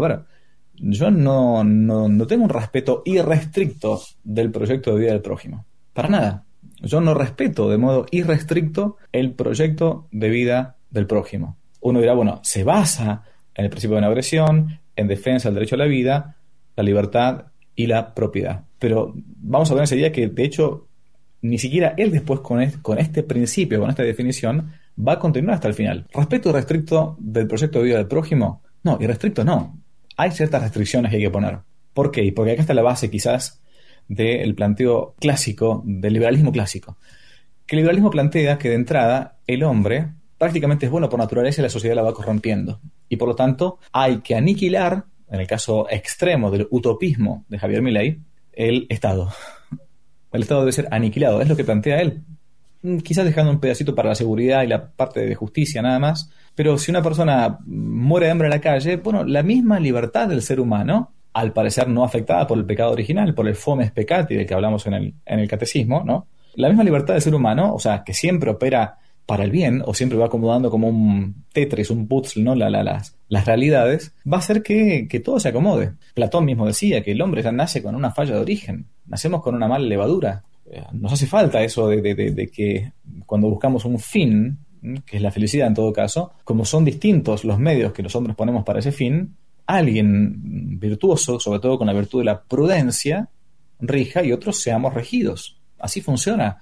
no tengo un respeto irrestricto del proyecto de vida del prójimo. Para nada. Yo no respeto de modo irrestricto el proyecto de vida del prójimo. Uno dirá, bueno, se basa en el principio de no agresión, en defensa del derecho a la vida, la libertad y la propiedad. Pero vamos a ver enseguida que, de hecho, ni siquiera él después con este principio, con esta definición, va a continuar hasta el final. Respeto irrestricto del proyecto de vida del prójimo. No, irrestricto no. Hay ciertas restricciones que hay que poner. ¿Por qué? Porque acá está la base quizás del planteo clásico, del liberalismo clásico. Que el liberalismo plantea que de entrada el hombre prácticamente es bueno por naturaleza y la sociedad la va corrompiendo. Y por lo tanto hay que aniquilar, en el caso extremo del utopismo de Javier Milei, el Estado. El Estado debe ser aniquilado, es lo que plantea él. Quizás dejando un pedacito para la seguridad y la parte de justicia nada más. Pero si una persona muere de hambre en la calle, bueno, la misma libertad del ser humano, al parecer no afectada por el pecado original, por el fomes peccati del que hablamos en el catecismo, ¿no? La misma libertad del ser humano, o sea, que siempre opera para el bien, o siempre va acomodando como un Tetris, un puzzle, ¿no? Las realidades, va a hacer que todo se acomode. Platón mismo decía que el hombre ya nace con una falla de origen, nacemos con una mala levadura. Nos hace falta eso de que cuando buscamos un fin, que es la felicidad en todo caso, como son distintos los medios que los hombres ponemos para ese fin, alguien virtuoso, sobre todo con la virtud de la prudencia, rija y otros seamos regidos. Así funciona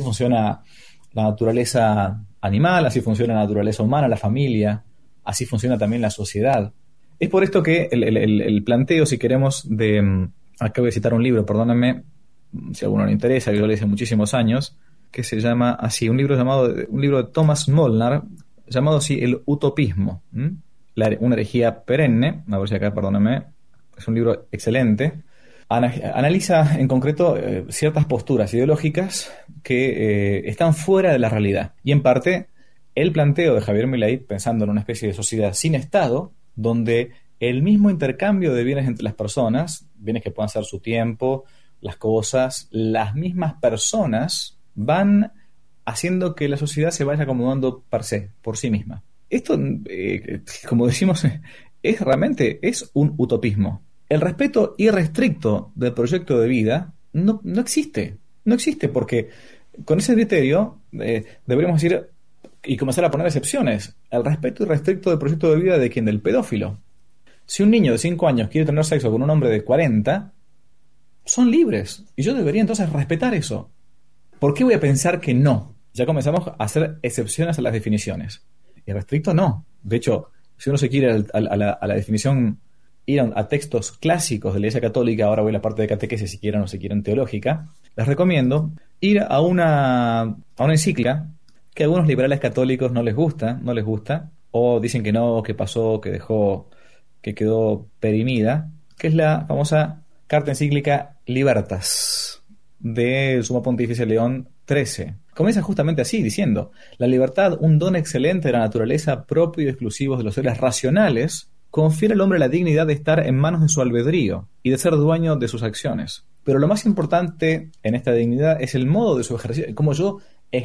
la naturaleza animal, así funciona la naturaleza humana, la familia, así funciona también la sociedad. Es por esto que el planteo, si queremos, acabo de citar un libro, perdónenme, si a alguno le interesa, que yo leí hace muchísimos años, que se llama así, un libro de Thomas Molnar, llamado así El Utopismo, una herejía perenne, a ver si acá, perdónenme, es un libro excelente. Analiza en concreto ciertas posturas ideológicas que están fuera de la realidad. Y en parte, el planteo de Javier Milei, pensando en una especie de sociedad sin Estado, donde el mismo intercambio de bienes entre las personas, bienes que puedan ser su tiempo, las cosas, las mismas personas, van haciendo que la sociedad se vaya acomodando per se, por sí misma. Esto, como decimos, realmente es un utopismo. El respeto irrestricto del proyecto de vida no existe. No existe porque con ese criterio deberíamos decir y comenzar a poner excepciones. El respeto irrestricto del proyecto de vida de quien, del pedófilo. Si un niño de 5 años quiere tener sexo con un hombre de 40, son libres. Y yo debería entonces respetar eso. ¿Por qué voy a pensar que no? Ya comenzamos a hacer excepciones a las definiciones. Irrestricto no. De hecho, si uno se quiere a la definición, ir a textos clásicos de la Iglesia Católica, ahora voy a la parte de catequesis si quieren o si quieren teológica, les recomiendo ir a una encíclica que a algunos liberales católicos no les gusta, o dicen que no, que pasó, que dejó, que quedó perimida, que es la famosa carta encíclica Libertas del Sumo Pontífice León XIII. Comienza justamente así, diciendo: la libertad, un don excelente de la naturaleza propio y exclusivo de los seres racionales, confiere al hombre la dignidad de estar en manos de su albedrío y de ser dueño de sus acciones. Pero lo más importante en esta dignidad es el modo de su ejercicio, cómo yo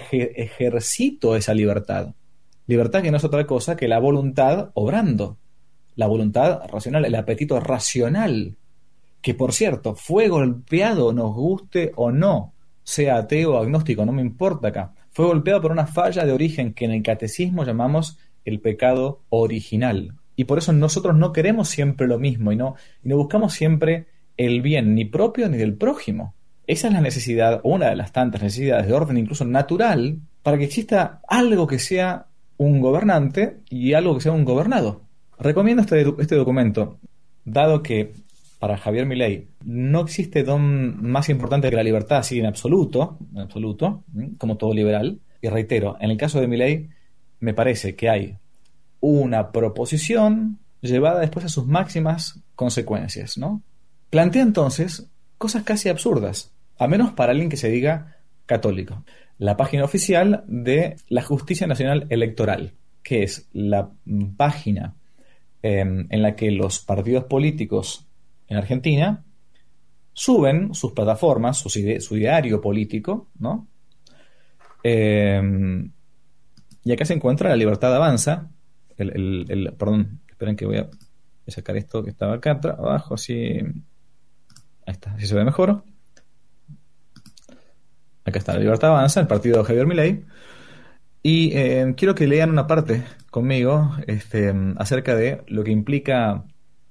ejercito esa libertad. Libertad que no es otra cosa que la voluntad obrando. La voluntad racional, el apetito racional, que por cierto, fue golpeado, nos guste o no, sea ateo o agnóstico, no me importa acá, fue golpeado por una falla de origen que en el catecismo llamamos el pecado original. Y por eso nosotros no queremos siempre lo mismo y no buscamos siempre el bien ni propio ni del prójimo. Esa es la necesidad, una de las tantas necesidades de orden incluso natural, para que exista algo que sea un gobernante y algo que sea un gobernado. Recomiendo este documento, dado que para Javier Milei no existe don más importante que la libertad, así en absoluto, como todo liberal. Y reitero, en el caso de Milei, me parece que hay una proposición llevada después a sus máximas consecuencias, ¿no? Plantea entonces cosas casi absurdas, a menos para alguien que se diga católico. La página oficial de la Justicia Nacional Electoral, que es la página en la que los partidos políticos en Argentina suben sus plataformas, su ideario político, ¿no? Y acá se encuentra la libertad avanza. Perdón, esperen que voy a sacar esto que estaba acá abajo, así. Ahí está, así se ve mejor. Acá está la libertad avanza, el partido de Javier Milei. Y quiero que lean una parte conmigo acerca de lo que implica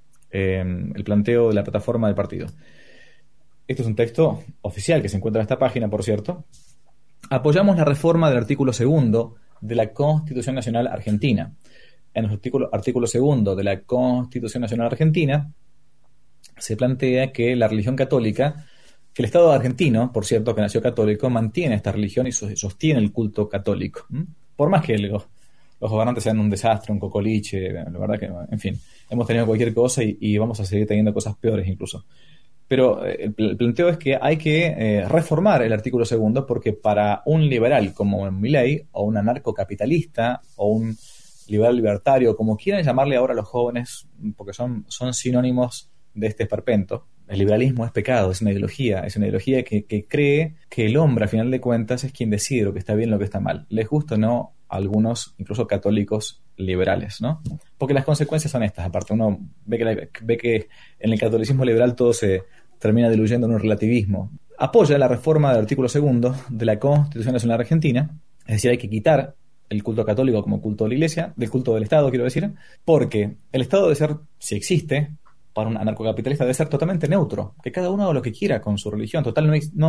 el planteo de la plataforma del partido. Este es un texto oficial que se encuentra en esta página, por cierto. Apoyamos la reforma del artículo 2 de la Constitución Nacional Argentina. En el artículo 2 de la Constitución Nacional Argentina se plantea que la religión católica, que el Estado argentino, por cierto, que nació católico, mantiene esta religión y sostiene el culto católico. Por más que los gobernantes sean un desastre, un cocoliche, la verdad que, en fin, hemos tenido cualquier cosa y vamos a seguir teniendo cosas peores incluso. Pero el planteo es que hay que reformar el artículo 2 porque para un liberal como Milei, o un anarcocapitalista, o un liberal libertario, como quieran llamarle ahora a los jóvenes, porque son sinónimos de este esperpento, el liberalismo es pecado, es una ideología que cree que el hombre, a final de cuentas, es quien decide lo que está bien y lo que está mal. Les gusta o no a algunos, incluso católicos liberales, ¿no? Porque las consecuencias son estas. Aparte, uno ve que en el catolicismo liberal todo se termina diluyendo en un relativismo. Apoya la reforma del artículo 2 de la Constitución Nacional Argentina, es decir, hay que quitar el culto católico como culto de la Iglesia, del culto del Estado, quiero decir, porque el Estado debe ser, si existe, para un anarcocapitalista debe ser totalmente neutro, que cada uno haga lo que quiera con su religión. Total,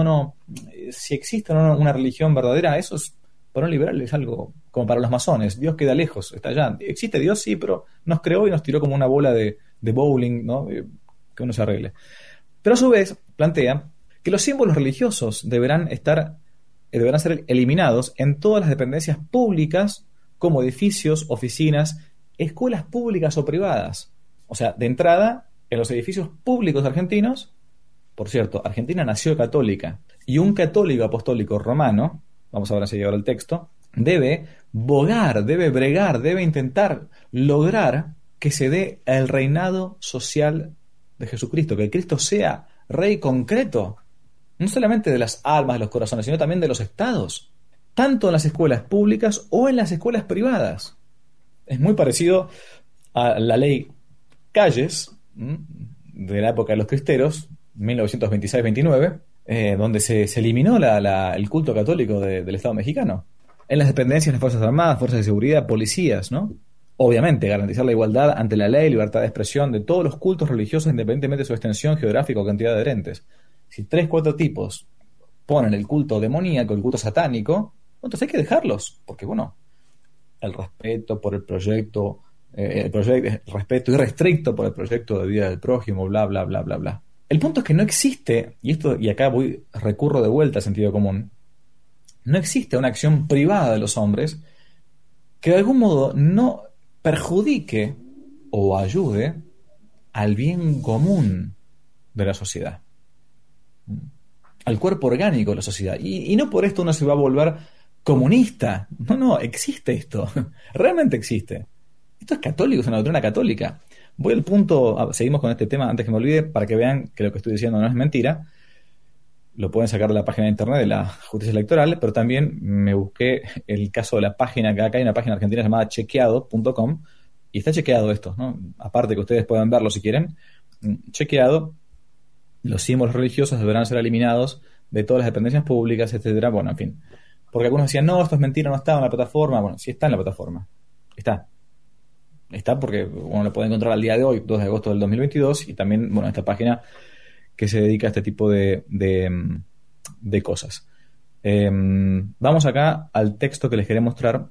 si existe o no una religión verdadera, eso es, para un liberal es algo como para los masones. Dios queda lejos, está allá. Existe Dios, sí, pero nos creó y nos tiró como una bola de bowling, ¿no? Que uno se arregle. Pero a su vez plantea que los símbolos religiosos deberán ser eliminados en todas las dependencias públicas, como edificios, oficinas, escuelas públicas o privadas. O sea, de entrada, en los edificios públicos argentinos, por cierto, Argentina nació católica, y un católico apostólico romano, vamos a ver si ahora el texto, debe bogar, debe bregar, debe intentar lograr que se dé el reinado social de Jesucristo, que Cristo sea rey concreto, no solamente de las almas, de los corazones, sino también de los estados, tanto en las escuelas públicas o en las escuelas privadas. Es muy parecido a la ley Calles, de la época de los cristeros, 1926-29, donde se eliminó el culto católico del Estado mexicano. En las dependencias de las Fuerzas Armadas, Fuerzas de Seguridad, policías, ¿no? Obviamente, garantizar la igualdad ante la ley, libertad de expresión de todos los cultos religiosos, independientemente de su extensión geográfica o cantidad de adherentes. Si 3-4 tipos ponen el culto demoníaco, el culto satánico, entonces hay que dejarlos, porque bueno, el respeto por el proyecto, respeto irrestricto por el proyecto de vida del prójimo, bla, bla, bla, bla, bla. El punto es que no existe, y acá recurro de vuelta al sentido común, no existe una acción privada de los hombres que de algún modo no perjudique o ayude al bien común de la sociedad, al cuerpo orgánico de la sociedad. Y no por esto uno se va a volver comunista. No, existe esto. Realmente existe. Esto es católico, es una doctrina católica. Voy al punto, seguimos con este tema antes que me olvide, para que vean que lo que estoy diciendo no es mentira. Lo pueden sacar de la página de internet de la justicia electoral, pero también me busqué el caso de la página, que acá hay una página argentina llamada chequeado.com, y está chequeado esto, ¿no? Aparte que ustedes puedan verlo si quieren, chequeado, los símbolos religiosos deberán ser eliminados de todas las dependencias públicas, etcétera. Bueno, en fin. Porque algunos decían, no, esto es mentira, no está en la plataforma. Bueno, sí está en la plataforma. Está porque uno lo puede encontrar al día de hoy, 2 de agosto del 2022, y también, bueno, esta página que se dedica a este tipo de cosas. Vamos acá al texto que les quería mostrar.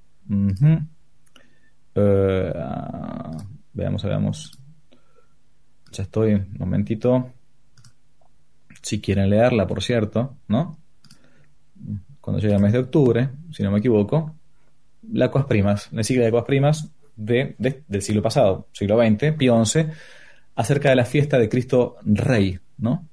Veamos. Ya estoy, un momentito. Si quieren leerla, por cierto, ¿no? Cuando llegue el mes de octubre, si no me equivoco, la sigla de Aguas Primas del siglo pasado, siglo XX, Pío XI, acerca de la fiesta de Cristo Rey, ¿no?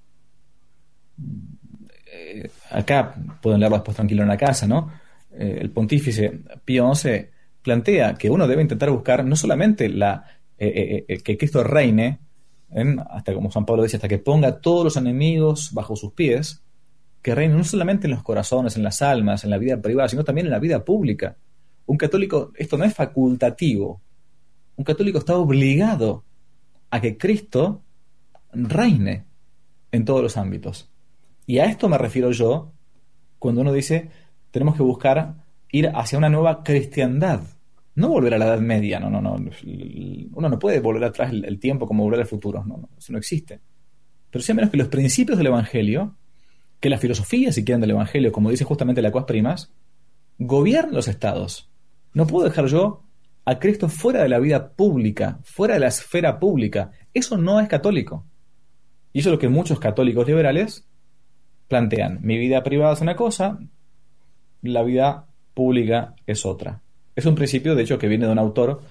Acá pueden leerlo después tranquilo en la casa, ¿no? El pontífice Pío XI plantea que uno debe intentar buscar no solamente que Cristo reine, hasta como San Pablo dice, hasta que ponga todos los enemigos bajo sus pies, que reine no solamente en los corazones, en las almas, en la vida privada, sino también en la vida pública. Un católico, esto no es facultativo. Un católico está obligado a que Cristo reine en todos los ámbitos. Y a esto me refiero yo cuando uno dice tenemos que buscar ir hacia una nueva cristiandad. No volver a la Edad Media, no. Uno no puede volver atrás el tiempo como volver al futuro, no, eso no existe. Pero sí, a menos que los principios del Evangelio, que la filosofía, si quieren, del Evangelio, como dice justamente la Quas Primas, gobiernen los estados. No puedo dejar yo a Cristo fuera de la vida pública, fuera de la esfera pública. Eso no es católico. Y eso es lo que muchos católicos liberales plantean. Mi vida privada es una cosa, la vida pública es otra. Es un principio, de hecho, que viene de un autor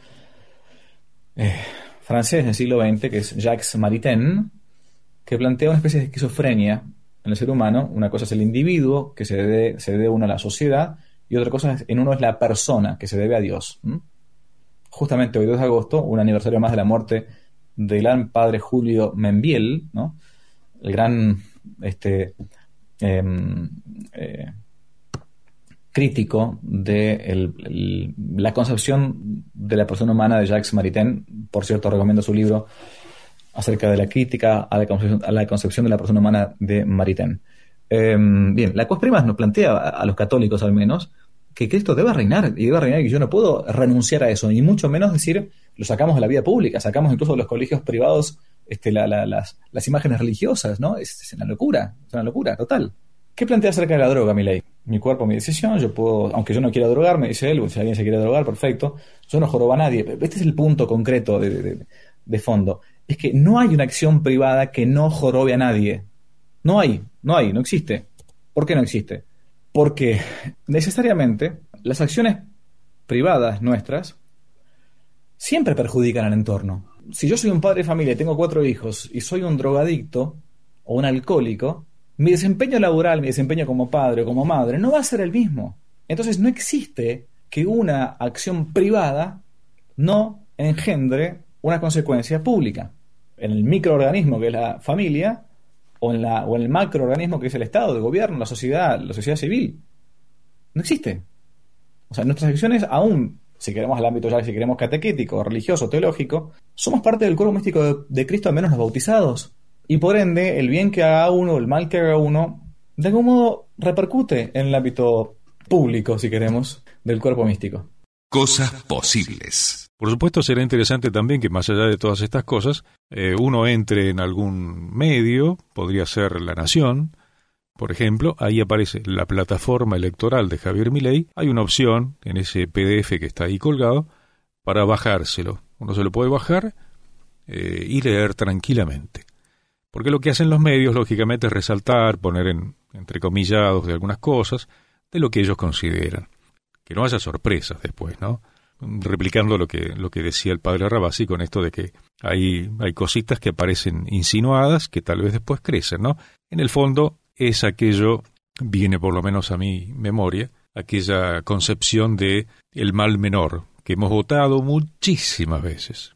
francés del siglo XX, que es Jacques Maritain, que plantea una especie de esquizofrenia en el ser humano. Una cosa es el individuo, que se debe uno a la sociedad, y otra cosa en uno es la persona, que se debe a Dios. Justamente hoy, 2 de agosto, un aniversario más de la muerte del gran padre Julio Membiel, ¿no? El gran crítico de la concepción de la persona humana de Jacques Maritain. Por cierto, recomiendo su libro acerca de la crítica a la concepción de la persona humana de Maritain. Bien, la Quas Primas nos plantea a los católicos al menos que Cristo debe reinar, y que yo no puedo renunciar a eso, ni mucho menos decir lo sacamos de la vida pública, sacamos incluso de los colegios privados las imágenes religiosas, ¿no? Es una locura total. ¿Qué plantea acerca de la droga, Milei? Mi cuerpo, mi decisión, yo puedo, aunque yo no quiera drogarme, dice él, si alguien se quiere drogar, perfecto, yo no jorobo a nadie. Este es el punto concreto de fondo, es que no hay una acción privada que no jorobe a nadie. No existe. ¿Por qué no existe? Porque necesariamente las acciones privadas nuestras siempre perjudican al entorno. Si yo soy un padre de familia y tengo 4 hijos y soy un drogadicto o un alcohólico, mi desempeño laboral, mi desempeño como padre o como madre no va a ser el mismo. Entonces no existe que una acción privada no engendre una consecuencia pública. En el microorganismo que es la familia, o en el macroorganismo que es el Estado, el gobierno, la sociedad civil. No existe. O sea, nuestras acciones, aún si queremos el ámbito ya, si queremos catequético, religioso, teológico, somos parte del cuerpo místico de Cristo, al menos los bautizados. Y por ende, el bien que haga uno, el mal que haga uno, de algún modo repercute en el ámbito público, si queremos, del cuerpo místico. Cosas posibles. Por supuesto, será interesante también que más allá de todas estas cosas, uno entre en algún medio, podría ser La Nación, por ejemplo, ahí aparece la plataforma electoral de Javier Milei, hay una opción en ese PDF que está ahí colgado para bajárselo. Uno se lo puede bajar y leer tranquilamente. Porque lo que hacen los medios, lógicamente, es resaltar, poner entrecomillados de algunas cosas, de lo que ellos consideran. Que no haya sorpresas después, ¿no? Replicando lo que decía el padre Rabasi con esto de que hay cositas que aparecen insinuadas que tal vez después crecen, ¿no? En el fondo es aquello, viene por lo menos a mi memoria, aquella concepción de el mal menor, que hemos votado muchísimas veces.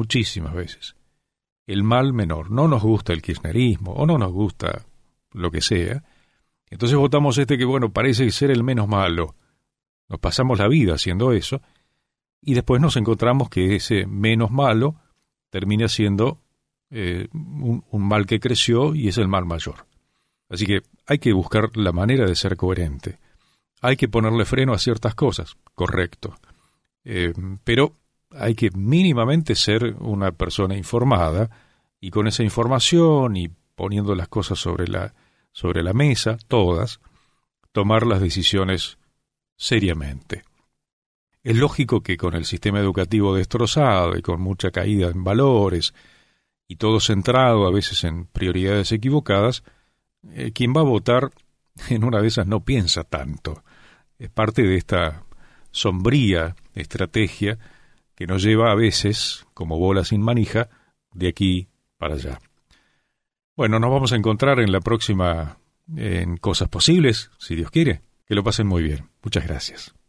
El mal menor. No nos gusta el kirchnerismo o no nos gusta lo que sea. Entonces votamos que, bueno, parece ser el menos malo. Nos pasamos la vida haciendo eso y después nos encontramos que ese menos malo termina siendo un mal que creció y es el mal mayor. Así que hay que buscar la manera de ser coherente. Hay que ponerle freno a ciertas cosas, correcto. Pero hay que mínimamente ser una persona informada y con esa información y poniendo las cosas sobre la mesa, todas, tomar las decisiones seriamente. Es lógico que con el sistema educativo destrozado y con mucha caída en valores y todo centrado a veces en prioridades equivocadas, quien va a votar en una de esas no piensa tanto. Es parte de esta sombría estrategia que nos lleva a veces, como bola sin manija, de aquí para allá. Bueno, nos vamos a encontrar en la próxima en Cosas Posibles, si Dios quiere. Que lo pasen muy bien. Muchas gracias.